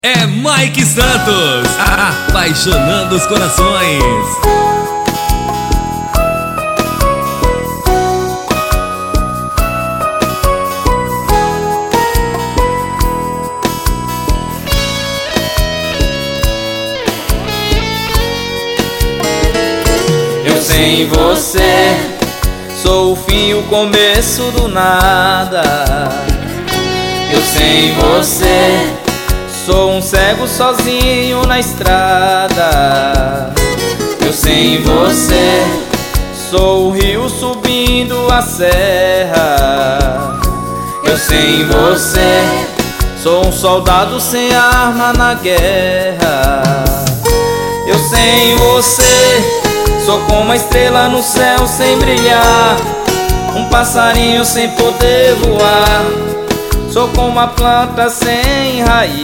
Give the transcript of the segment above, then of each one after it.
É Mike Santos, apaixonando os corações. Eu sem você sou o fim e o começo do nada. Eu sem você sou um cego sozinho na estrada. Eu sem você sou o rio subindo a serra. Eu sem você sou um soldado sem arma na guerra. Eu sem você sou como uma estrela no céu sem brilhar, um passarinho sem poder voar. Sou como uma planta sem raiz.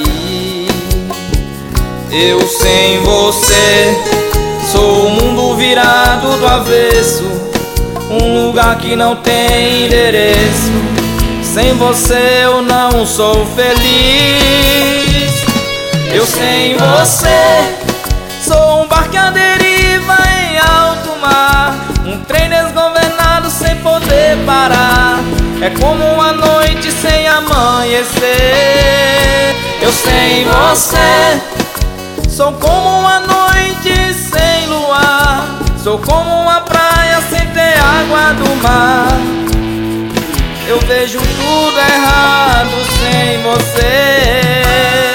Eu sem você sou o mundo virado do avesso, um lugar que não tem endereço. Sem você eu não sou feliz. Eu sem você sou um barco à deriva em alto mar, um trem desgovernado sem poder parar. É como uma noite sem amanhecer. Eu sem você sou como uma noite sem luar, sou como uma praia sem ter água do mar. Eu vejo tudo errado sem você.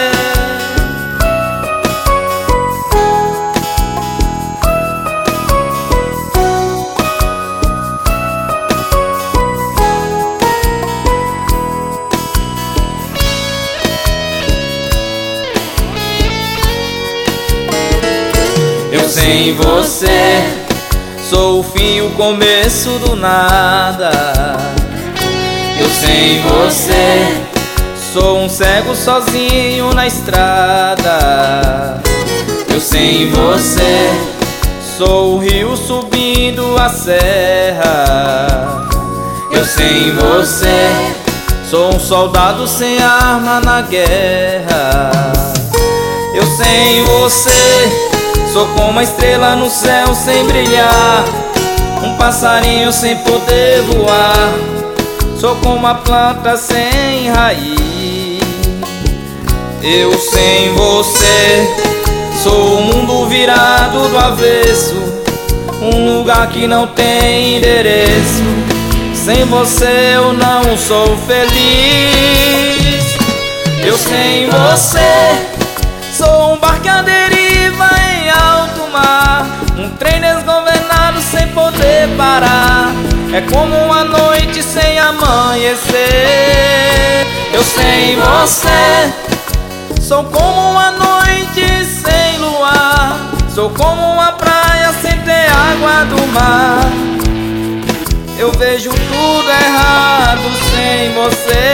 Eu sem você sou o fim e o começo do nada. Eu sem você sou um cego sozinho na estrada. Eu sem você sou o rio subindo a serra. Eu sem você sou um soldado sem arma na guerra. Eu sem você sou como uma estrela no céu sem brilhar, um passarinho sem poder voar. Sou como uma planta sem raiz. Eu sem você sou o mundo virado do avesso, um lugar que não tem endereço. Sem você eu não sou feliz. Eu sem você sou um barco à deriva em alto mar, um trem desgovernado sem poder parar. É como uma noite sem amanhecer. Eu sem você sou como uma noite sem luar, sou como uma praia sem ter água do mar. Eu vejo tudo errado sem você.